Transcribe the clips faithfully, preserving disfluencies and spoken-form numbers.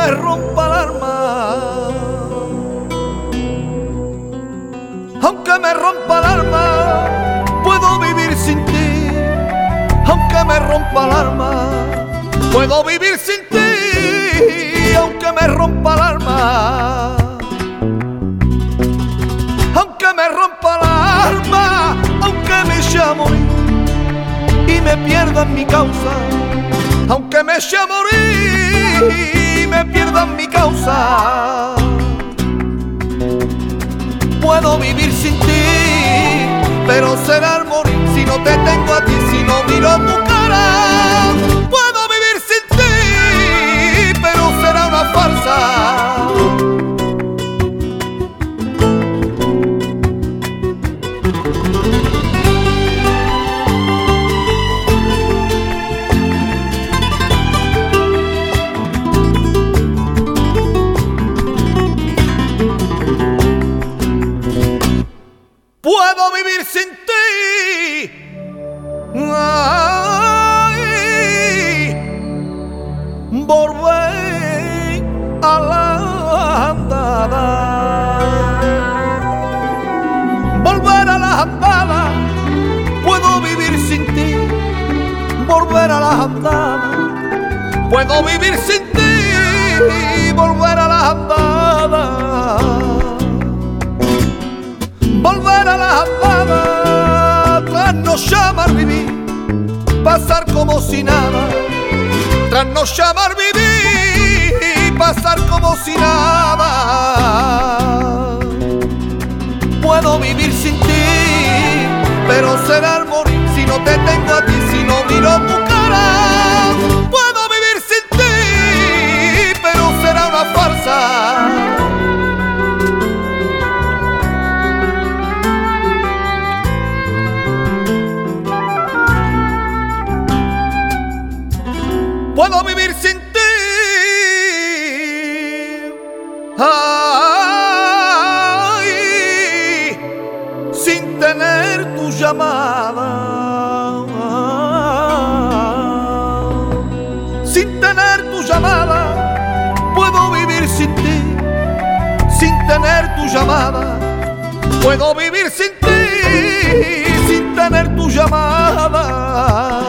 me rompa el alma, aunque me rompa el alma, puedo vivir sin ti. Aunque me rompa el alma, puedo vivir sin ti. Aunque me rompa el alma, aunque me rompa el alma, aunque me eche a morir y me pierda en mi causa, aunque me eche a morir y me pierda en mi causa, puedo vivir sin ti, pero será al morir si no te tengo a ti, si no miro tu cara. Puedo vivir sin ti, pero será una farsa. Puedo vivir sin ti, ay, volver a la andada, volver a la andada. Puedo vivir sin ti, volver a la andada. Puedo vivir sin ti, volver a la andada. Volver a la andada, tras no llamar vivir, pasar como si nada. Tras no llamar vivir, pasar como si nada. Puedo vivir sin ti, pero será al morir si no te tengo a ti, si no miro tu cara. Puedo vivir sin ti, pero será una farsa. Puedo vivir sin ti, ay, sin tener tu llamada, sin tener tu llamada. Puedo vivir sin ti, sin tener tu llamada. Puedo vivir sin ti, sin tener tu llamada.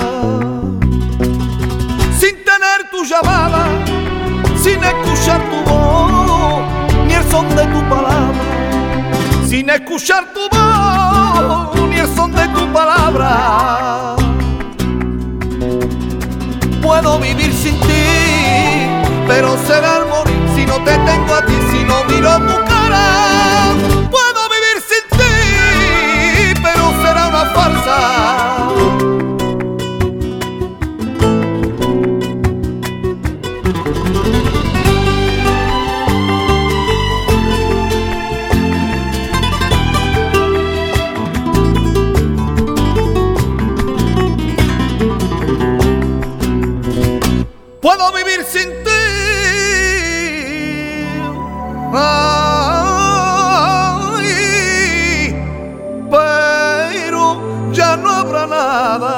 Tu llamada, sin escuchar tu voz, ni el son de tu palabra. Sin escuchar tu voz, ni el son de tu palabra. Puedo vivir sin ti, pero será al morir si no te tengo a ti, si no miro tu cara. Puedo vivir sin ti, pero será una farsa. Puedo vivir sin ti, ay, pero ya no habrá nada.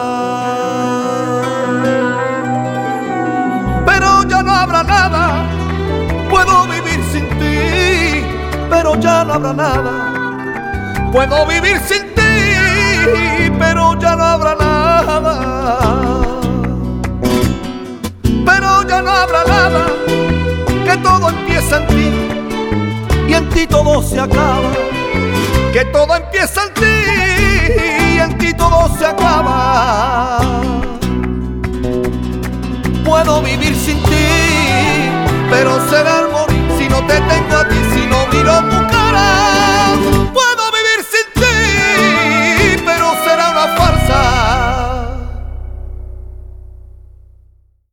Pero ya no habrá nada. Puedo vivir sin ti, pero ya no habrá nada. Puedo vivir sin ti, pero ya no habrá nada. Pero ya no habrá nada, que todo empieza en ti y en ti todo se acaba. Que todo empieza en ti y en ti todo se acaba. Puedo vivir sin ti, pero será al morir si no te tengo a ti, si no miro tu cara.